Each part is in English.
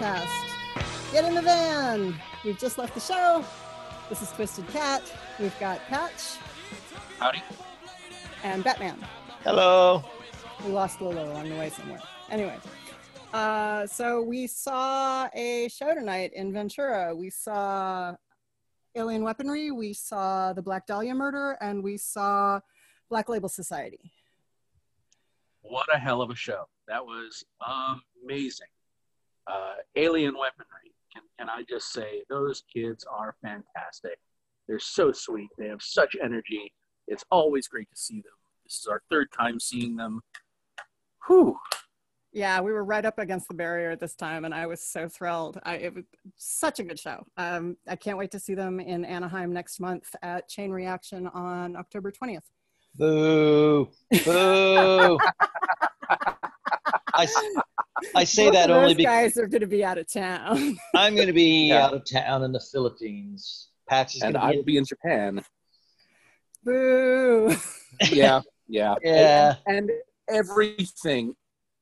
podcast. Get in the van. We've just left the show. This is Twisted Cat. We've got Patch. Howdy. And Batman. Hello. We lost Lolo along the way somewhere. Anyway, so we saw a show tonight in Ventura. We saw Alien Weaponry, we saw the Black Dahlia Murder, and we saw Black Label Society. What a hell of a show. That was amazing. Alien Weaponry, can I just say, those kids are fantastic. They're so sweet. They have such energy. It's always great to see them. This is our third time seeing them. Whew. Yeah, we were right up against the barrier this time, and I was so thrilled. It was such a good show. I can't wait to see them in Anaheim next month at Chain Reaction on October 20th. Boo. Boo. I say Both that of only those because guys are going to be out of town. I'm going to be out of town in the Philippines. Patch is And going I to will be in Japan. Boo. Yeah. Yeah. And everything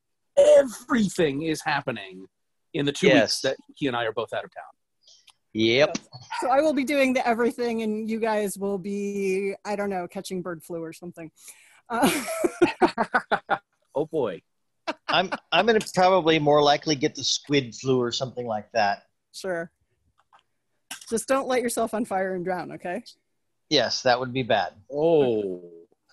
is happening in the 2 weeks that he and I are both out of town. Yep. So I will be doing the everything, and you guys will be, I don't know, catching bird flu or something. Oh boy. I'm going to probably more likely get the squid flu or something like that. Sure. Just don't light yourself on fire and drown, okay? Yes, that would be bad. Oh.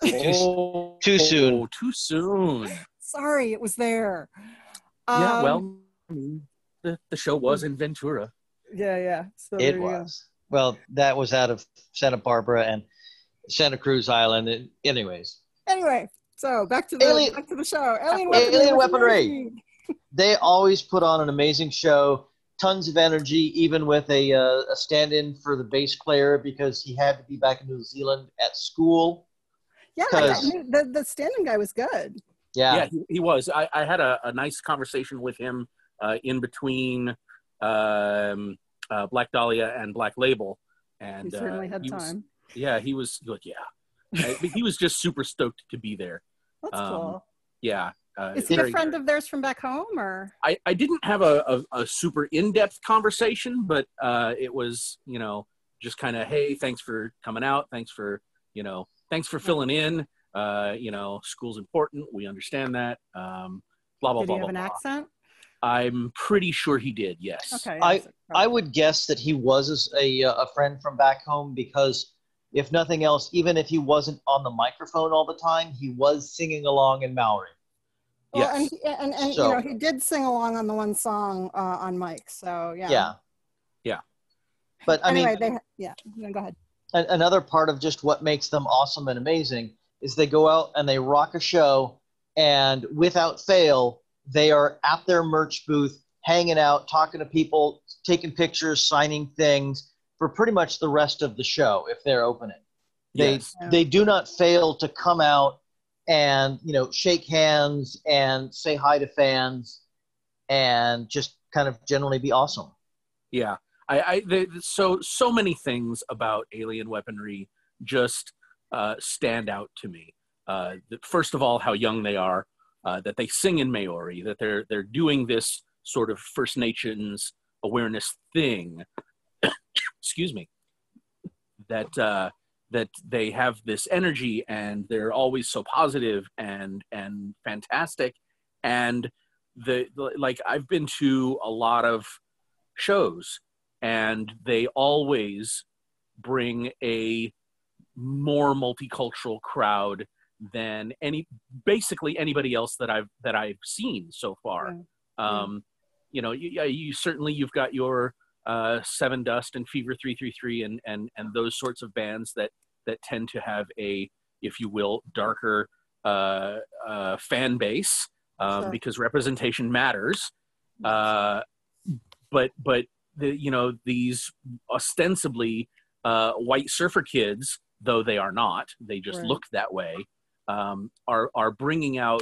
Too soon. Too soon. Sorry, it was there. Yeah, well, I mean, the show was in Ventura. Yeah. So It was. Well, that was out of Santa Barbara and Santa Cruz Island. Anyways. Anyway, so back to the show. Alien Weaponry. They always put on an amazing show. Tons of energy, even with a stand-in for the bass player because he had to be back in New Zealand at school. Yeah, the stand-in guy was good. Yeah, he was. I had a nice conversation with him in between Black Dahlia and Black Label. And he certainly had time. He was like, he was just super stoked to be there. That's cool. Yeah. Is he a friend of theirs from back home, or? I didn't have a super in-depth conversation, but it was, just kind of, hey, thanks for coming out. Thanks for filling in. School's important. We understand that. Blah, blah, did blah, he have blah, an blah. accent? I'm pretty sure he did, yes. Okay. I would guess that he was a friend from back home because if nothing else, even if he wasn't on the microphone all the time, he was singing along in Maori. Well, yes. and So, he did sing along on the one song on mic. So Yeah. But anyway, go ahead. Another part of just what makes them awesome and amazing is they go out and they rock a show, and without fail, they are at their merch booth, hanging out, talking to people, taking pictures, signing things for pretty much the rest of the show if they're opening. They do not fail to come out and shake hands and say hi to fans and just kind of generally be awesome. Yeah. So many things about Alien Weaponry just stand out to me. First of all, how young they are, that they sing in Maori, that they're doing this sort of First Nations awareness thing. Excuse me. That they have this energy and they're always so positive and fantastic. And I've been to a lot of shows, and they always bring a more multicultural crowd than basically anybody else that I've seen so far. You've got your Seven Dust and Fever 333 and those sorts of bands that tend to have a, if you will, darker fan base because representation matters. But these ostensibly white surfer kids, though they are not, they just look that way, are bringing out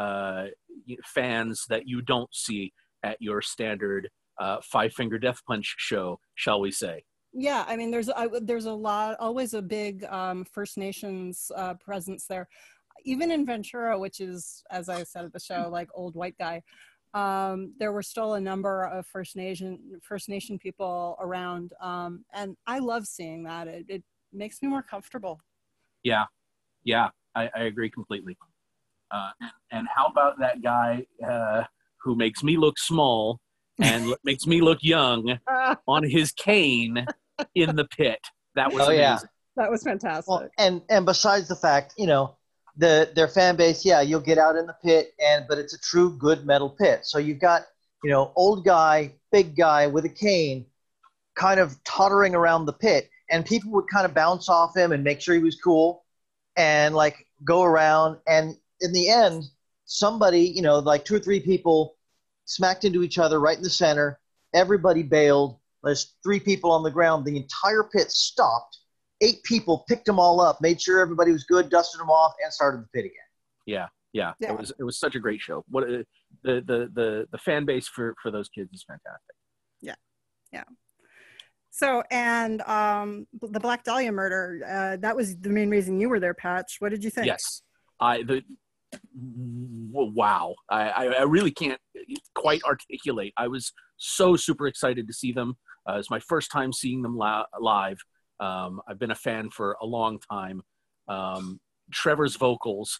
fans that you don't see at your standard Five Finger Death Punch show, shall we say. Yeah, I mean, there's always a big First Nations presence there. Even in Ventura, which is, as I said at the show, like old white guy, there were still a number of First Nation people around, and I love seeing that. It makes me more comfortable. Yeah, I agree completely. And how about that guy who makes me look small and makes me look young on his cane in the pit? That was amazing. Yeah. That was fantastic. Well, and besides the fact, their fan base, you'll get out in the pit, but it's a true good metal pit. So you've got, old guy, big guy with a cane, kind of tottering around the pit, and people would kind of bounce off him and make sure he was cool, and like go around. And in the end, somebody, like 2 or 3 people smacked into each other right in the center. Everybody bailed. There's 3 people on the ground. The entire pit stopped. 8 people picked them all up, made sure everybody was good, dusted them off, and started the pit again. Yeah. It was such a great show. What the fan base for those kids is fantastic. Yeah. So, and the Black Dahlia murder, that was the main reason you were there, Patch. What did you think? Yes. Wow. I really can't quite articulate. I was so super excited to see them. It's my first time seeing them live. I've been a fan for a long time. Trevor's vocals.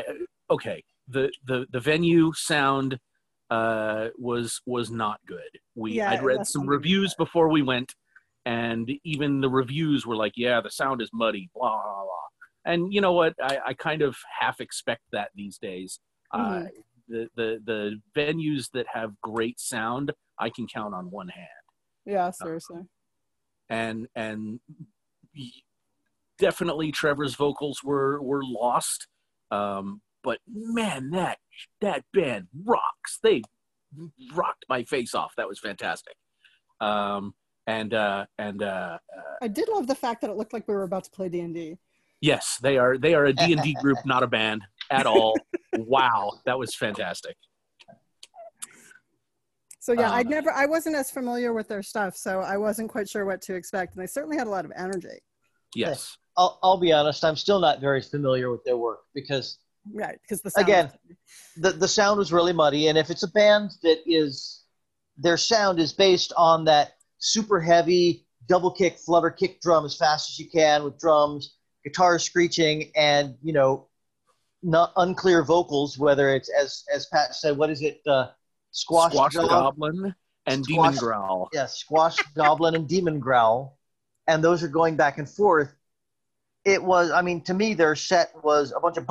The venue sound was not good. I'd read some reviews before we went, and even the reviews were like, "Yeah, the sound is muddy." Blah blah blah. And you know what? I kind of half expect that these days. The venues that have great sound, I can count on one hand. Yeah, seriously. And definitely Trevor's vocals were lost. But man, that band rocks. They rocked my face off. That was fantastic. I did love the fact that it looked like we were about to play D&D. Yes, they are a D&D group, not a band at all. Wow, that was fantastic. So yeah, I wasn't as familiar with their stuff, so I wasn't quite sure what to expect. And they certainly had a lot of energy. Yes. I'll be honest, I'm still not very familiar with their work because the sound again, the sound was really muddy, and if it's a band that their sound is based on that super heavy double kick, flutter kick drum as fast as you can with drums, guitar screeching, and not unclear vocals, whether it's as Pat said, what is it? Squash Goblin and Demon Growl. Yes, Squash Goblin and Demon Growl. And those are going back and forth. It was, to me, their set was a bunch of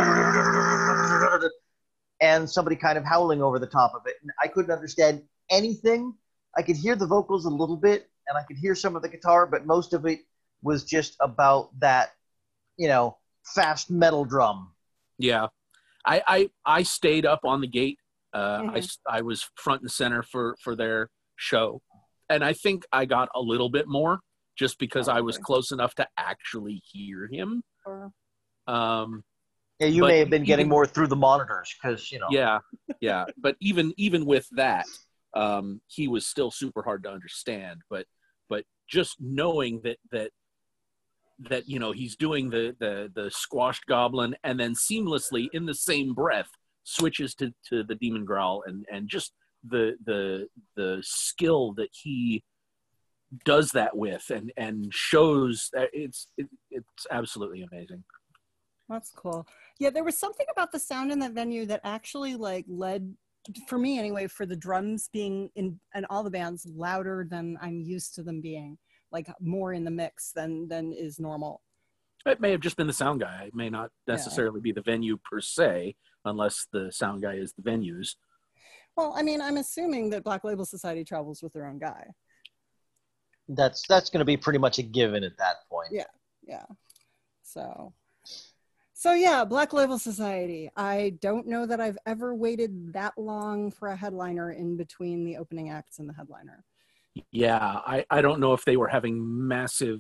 and somebody kind of howling over the top of it. And I couldn't understand anything. I could hear the vocals a little bit, and I could hear some of the guitar, but most of it was just about that, fast metal drum. Yeah. I stayed up on the gate. I was front and center for their show, and I think I got a little bit more just because I was close enough to actually hear him. You may have been getting more through the monitors because Yeah. But even with that, he was still super hard to understand. But just knowing that he's doing the squashed goblin and then seamlessly in the same breath switches to the demon growl and just the skill that he does that with and shows that it's absolutely amazing. That's cool. Yeah, there was something about the sound in that venue that actually led, for me anyway, for the drums being in all the bands louder than I'm used to them being, more in the mix than is normal. It may have just been the sound guy. It may not necessarily be the venue per se, unless the sound guy is the venues. Well, I'm assuming that Black Label Society travels with their own guy. That's going to be pretty much a given at that point. Yeah. So yeah, Black Label Society. I don't know that I've ever waited that long for a headliner in between the opening acts and the headliner. Yeah, I don't know if they were having massive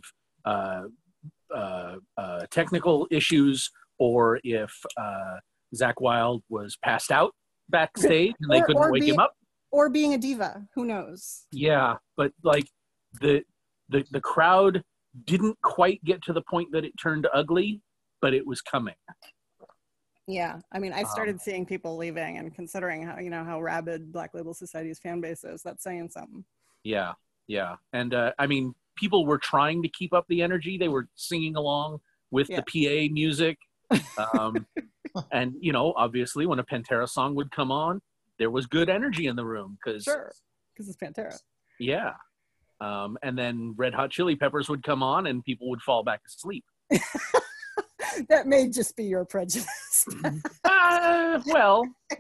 technical issues or if Zakk Wylde was passed out backstage and they couldn't wake him up. Or being a diva, who knows? Yeah, but the crowd didn't quite get to the point that it turned ugly, but it was coming. Yeah, I mean, I Um, started seeing people leaving, and considering how how rabid Black Label Society's fan base is, that's saying something. Yeah, yeah. And I mean, people were trying to keep up the energy. They were singing along with the Yeah. PA music. Um, and, obviously when a Pantera song would come on, there was good energy in the room because, Sure, because it's Pantera. yeah. And then Red Hot Chili Peppers would come on and people would fall back asleep. That may just be your prejudice. Well,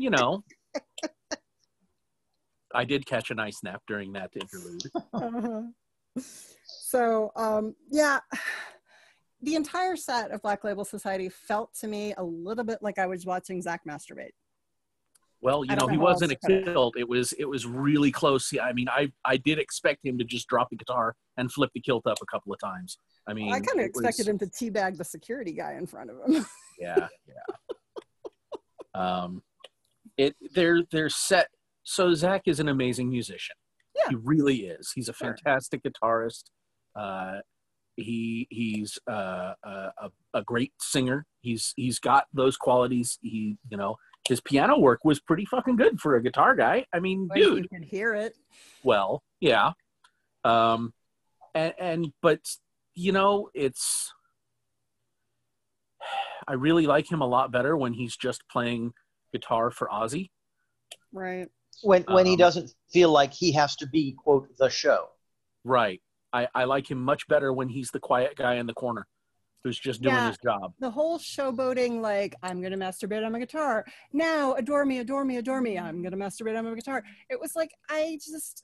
I did catch a nice nap during that interlude. Uh-huh. So, yeah, the entire set of Black Label Society felt to me a little bit like I was watching Zach masturbate. Well, I don't know he how else wasn't to a put it. kilt. It was really close. Yeah, I mean, I did expect him to just drop the guitar and flip the kilt up a couple of times. I mean, Well, I kind of it expected was, him to teabag the security guy in front of him. yeah. They're set. So Zach is an amazing musician. Yeah. He really is. He's a Sure. fantastic guitarist. He's a great singer. He's got those qualities. His piano work was pretty fucking good for a guitar guy. I mean, Like, dude. you could hear it. Well, yeah. But it's, I really like him a lot better when he's just playing guitar for Ozzy. Right. when he doesn't feel like he has to be, quote, the show. Right. I like him much better when he's the quiet guy in the corner who's just doing Yeah. his job. The whole showboating, like, I'm going to masturbate on my guitar. Now, adore me, adore me, adore me. I'm going to masturbate on my guitar. It was like, I just,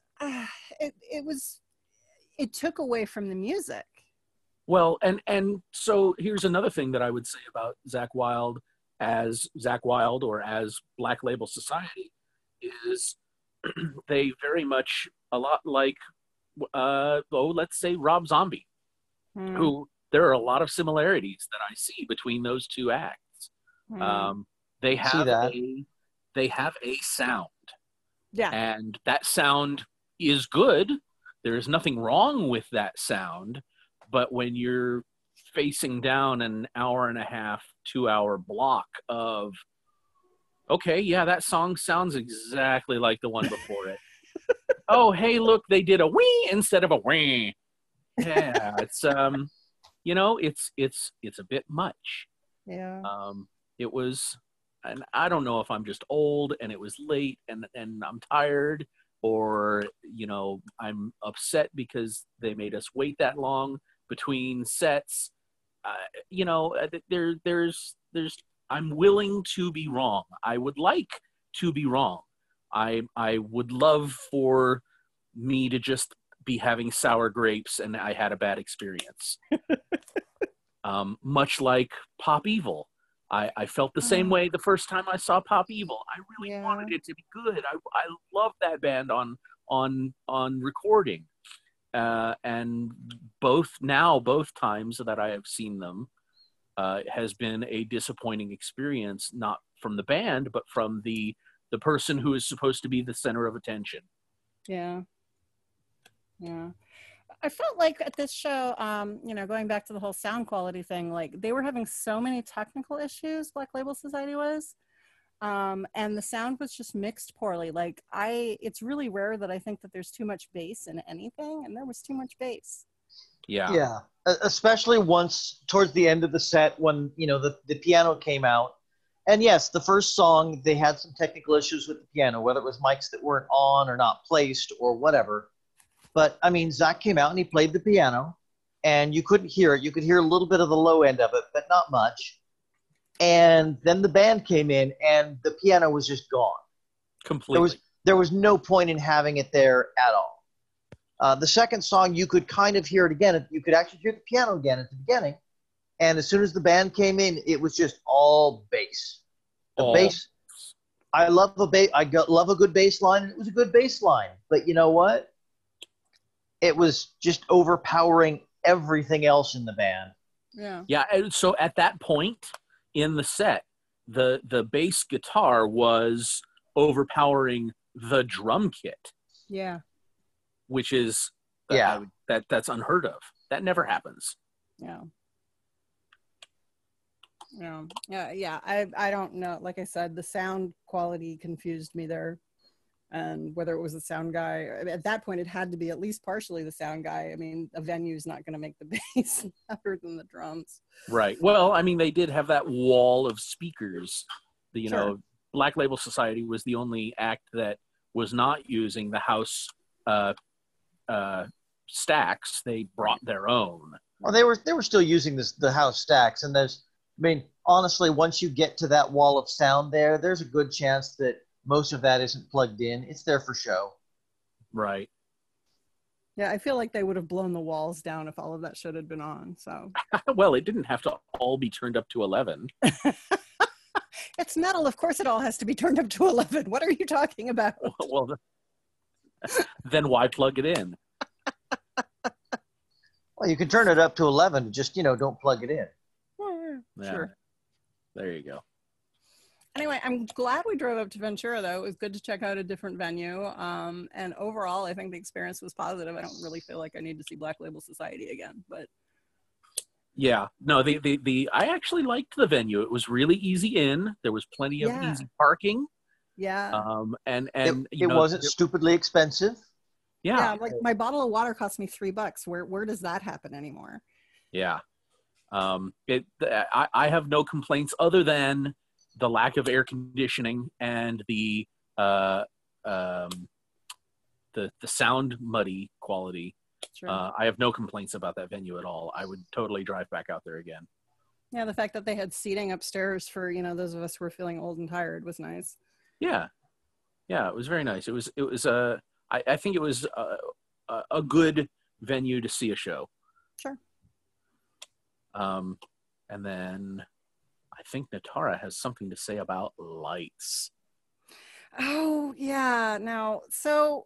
it took away from the music. Well, and so here's another thing that I would say about Zach Wild as Zach Wild or as Black Label Society is they very much a lot like, let's say Rob Zombie, who there are a lot of similarities that I see between those two acts. They have a sound, Yeah. and that sound is good. There is nothing wrong with that sound, but when you're facing down an hour and a half, 2 hour block of, okay, yeah, that song sounds exactly like the one before it. Oh, hey, look, they did a wee instead of a wee. Yeah, it's it's a bit much. Yeah. It was, and I don't know if I'm just old and it was late and I'm tired, or I'm upset because they made us wait that long between sets. There's I'm willing to be wrong. I would like to be wrong. I would love for me to just be having sour grapes and I had a bad experience. Much like Pop Evil. I felt the same way the first time I saw Pop Evil. I really wanted it to be good. I love that band on recording. And both times that I have seen them has been a disappointing experience, not from the band, but from the person who is supposed to be the center of attention. Yeah. I felt like at this show, going back to the whole sound quality thing, like they were having so many technical issues, Black Label Society was, and the sound was just mixed poorly. Like it's really rare that I think that there's too much bass in anything, and there was too much bass. Yeah. Especially once towards the end of the set when, the piano came out. And yes, the first song, they had some technical issues with the piano, whether it was mics that weren't on or not placed or whatever. But, I mean, Zach came out and he played the piano, and you couldn't hear it. You could hear a little bit of the low end of it, but not much. And then the band came in, and the piano was just gone. Completely. There was no point in having it there at all. The second song, you could kind of hear it again. You could actually hear the piano again at the beginning. And as soon as the band came in, it was just all bass. The bass. I love love a good bass line, and it was a good bass line. But you know what? It was just overpowering everything else in the band. Yeah. Yeah. And so at that point in the set, the bass guitar was overpowering the drum kit. Yeah. Which is that's unheard of. That never happens. Yeah. Yeah. I don't know. Like I said, the sound quality confused me there. And whether it was the sound guy, at that point, it had to be at least partially the sound guy. I mean, a venue's not going to make the bass louder than the drums. Right. Well, I mean, they did have that wall of speakers. You Sure. know, Black Label Society was the only act that was not using the house stacks. They brought their own. Well, they were still using the house stacks, and honestly, once you get to that wall of sound there's a good chance that most of that isn't plugged in. It's there for show. Right. Yeah, I feel like they would have blown the walls down if all of that shit had been on. So. Well, it didn't have to all be turned up to 11. It's metal. Of course, it all has to be turned up to 11. What are you talking about? Well, then why plug it in? Well, you can turn it up to 11. Just don't plug it in. Yeah. Sure. There you go. Anyway, I'm glad we drove up to Ventura, though. It was good to check out a different venue. And overall, I think the experience was positive. I don't really feel like I need to see Black Label Society again, but. Yeah, no, I actually liked the venue. It was really easy in. There was plenty of easy parking. Yeah. And it wasn't stupidly expensive. Yeah. Like my bottle of water cost me $3. Where does that happen anymore? Yeah. I have no complaints other than the lack of air conditioning and the sound muddy quality. Sure. I have no complaints about that venue at all. I would totally drive back out there again. Yeah, the fact that they had seating upstairs for those of us who were feeling old and tired was nice. Yeah, it was very nice. It was I think it was a good venue to see a show. Sure. And then I think Natara has something to say about lights. Oh yeah. Now, so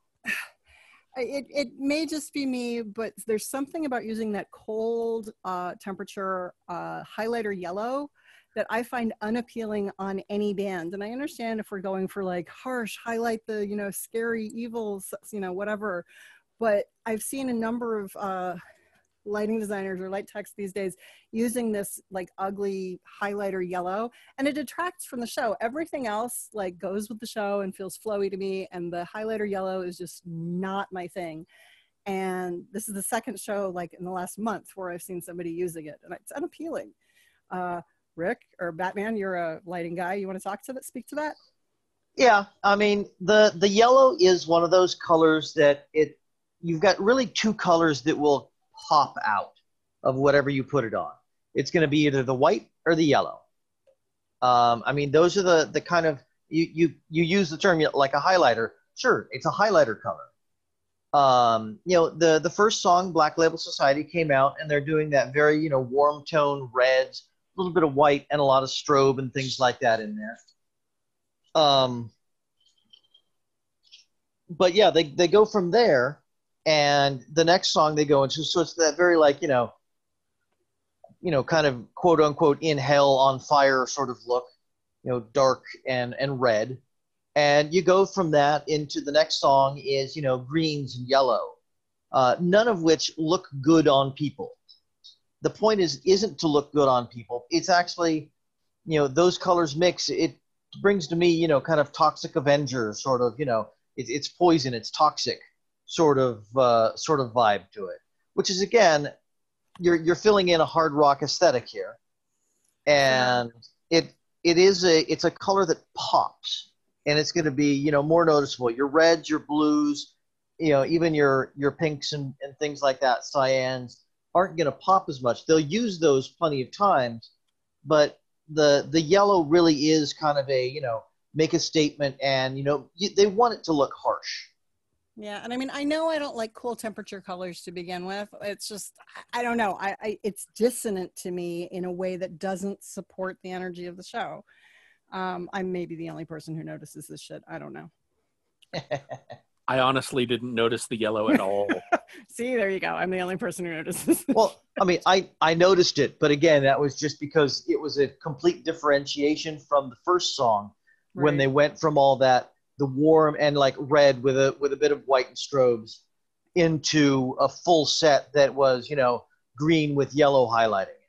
it may just be me, but there's something about using that cold temperature highlighter yellow that I find unappealing on any band. And I understand if we're going for like harsh, highlight the, scary, evil, whatever. But I've seen a number of lighting designers or light techs these days using this like ugly highlighter yellow, and it detracts from the show. Everything else like goes with the show and feels flowy to me, and the highlighter yellow is just not my thing. And this is the second show like in the last month where I've seen somebody using it, and it's unappealing. Rick or Batman, you're a lighting guy. You want to speak to that? Yeah, I mean the yellow is one of those colors that you've got really two colors that will pop out of whatever you put it on. It's going to be either the white or the yellow. I mean, those are the kind of, you use the term like a highlighter. Sure, it's a highlighter color. The first song, Black Label Society, came out, and they're doing that very, warm tone reds, a little bit of white, and a lot of strobe and things like that in there. But yeah, they go from there. And the next song they go into, so it's that very like, kind of quote unquote in hell on fire sort of look, dark and red. And you go from that into the next song is, greens and yellow, none of which look good on people. The point isn't to look good on people. It's actually, those colors mix. It brings to me, kind of Toxic Avenger sort of, it's poison, it's toxic. Sort of vibe to it, which is again, you're filling in a hard rock aesthetic here, and it's a color that pops, and it's going to be more noticeable. Your reds, your blues, even your pinks and things like that, cyans aren't going to pop as much. They'll use those plenty of times, but the yellow really is kind of a make a statement, and they want it to look harsh. Yeah, and I mean, I know I don't like cool temperature colors to begin with. It's just, I don't know. It's dissonant to me in a way that doesn't support the energy of the show. I'm maybe the only person who notices this shit. I don't know. I honestly didn't notice the yellow at all. See, there you go. I'm the only person who notices. Well, I mean, I noticed it, but again, that was just because it was a complete differentiation from the first song, right, when they went from all that, the warm and like red with a bit of white and strobes, into a full set that was, green with yellow highlighting.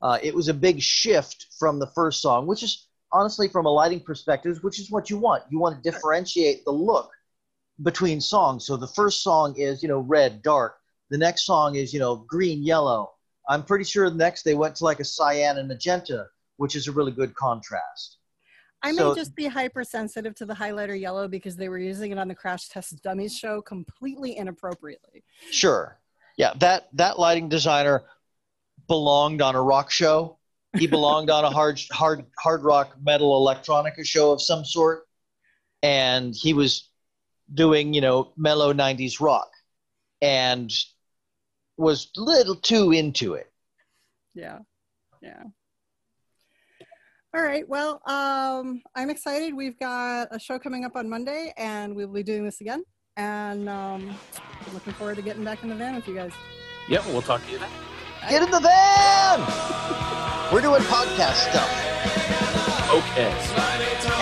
It was a big shift from the first song, which is honestly, from a lighting perspective, which is what you want. You want to differentiate the look between songs. So the first song is, red, dark. The next song is, green, yellow. I'm pretty sure the next they went to like a cyan and magenta, which is a really good contrast. I may just be hypersensitive to the highlighter yellow because they were using it on the Crash Test Dummies show completely inappropriately. Sure. Yeah, that lighting designer belonged on a rock show. He belonged on a hard rock metal electronica show of some sort. And he was doing, mellow 90s rock and was a little too into it. Yeah. All right. Well, I'm excited. We've got a show coming up on Monday, and we'll be doing this again. And looking forward to getting back in the van with you guys. Yeah, we'll talk to you then. Get in the van! We're doing podcast stuff. Okay.